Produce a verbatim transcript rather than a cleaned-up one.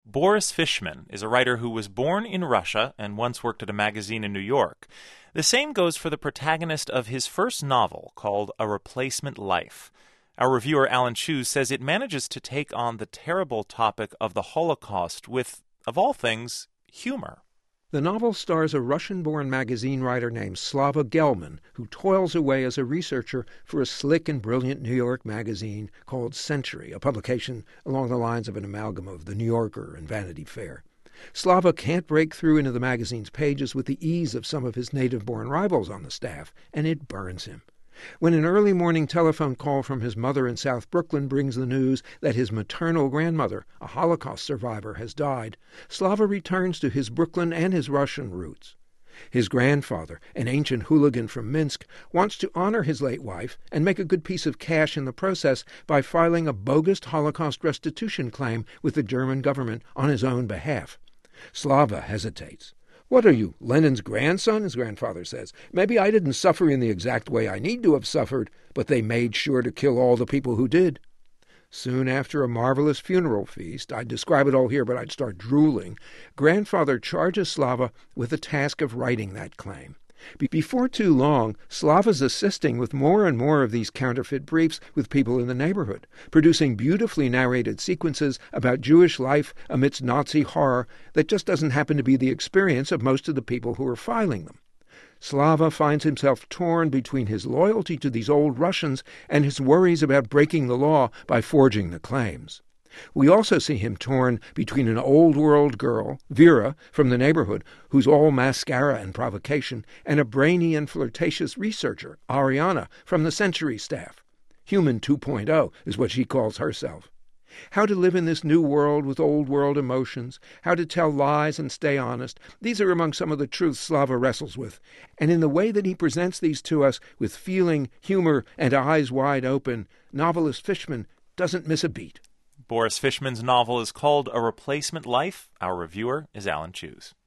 Boris Fishman is a writer who was born in Russia and once worked at a magazine in New York. The same goes for the protagonist of his first novel, called A Replacement Life. Our reviewer, Alan Cheuse, says it manages to take on the terrible topic of the Holocaust with, of all things, humor. The novel stars a Russian-born magazine writer named Slava Gelman, who toils away as a researcher for a slick and brilliant New York magazine called Century, a publication along the lines of an amalgam of The New Yorker and Vanity Fair. Slava can't break through into the magazine's pages with the ease of some of his native-born rivals on the staff, and it burns him. When an early morning telephone call from his mother in South Brooklyn brings the news that his maternal grandmother, a Holocaust survivor, has died, Slava returns to his Brooklyn and his Russian roots. His grandfather, an ancient hooligan from Minsk, wants to honor his late wife and make a good piece of cash in the process by filing a bogus Holocaust restitution claim with the German government on his own behalf. Slava hesitates. "What are you, Lenin's grandson?" his grandfather says. "Maybe I didn't suffer in the exact way I need to have suffered, but they made sure to kill all the people who did." Soon after a marvelous funeral feast, I'd describe it all here, but I'd start drooling, grandfather charges Slava with the task of writing that claim. Before too long, Slava's assisting with more and more of these counterfeit briefs with people in the neighborhood, producing beautifully narrated sequences about Jewish life amidst Nazi horror that just doesn't happen to be the experience of most of the people who are filing them. Slava finds himself torn between his loyalty to these old Russians and his worries about breaking the law by forging the claims. We also see him torn between an old-world girl, Vera, from the neighborhood, who's all mascara and provocation, and a brainy and flirtatious researcher, Ariana, from the Century staff. Human two point oh is what she calls herself. How to live in this new world with old-world emotions, how to tell lies and stay honest, these are among some of the truths Slava wrestles with. And in the way that he presents these to us, with feeling, humor, and eyes wide open, novelist Fishman doesn't miss a beat. Boris Fishman's novel is called A Replacement Life. Our reviewer is Alan Cheuse.